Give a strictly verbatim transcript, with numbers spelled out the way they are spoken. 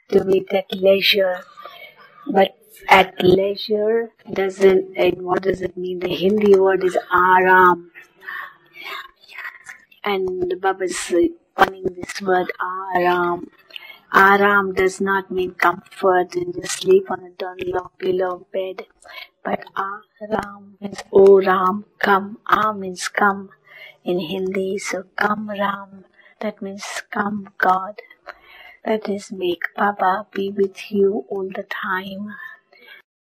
do it at leisure. But at leisure doesn't, and what does it mean? The Hindi word is aram. And Baba is punning this word aram. Aram does not mean comfort and just sleep on a download pillow bed. But aram means oh Ram, come. A means come in Hindi. So come Ram, that means come God. That is make Baba be with you all the time.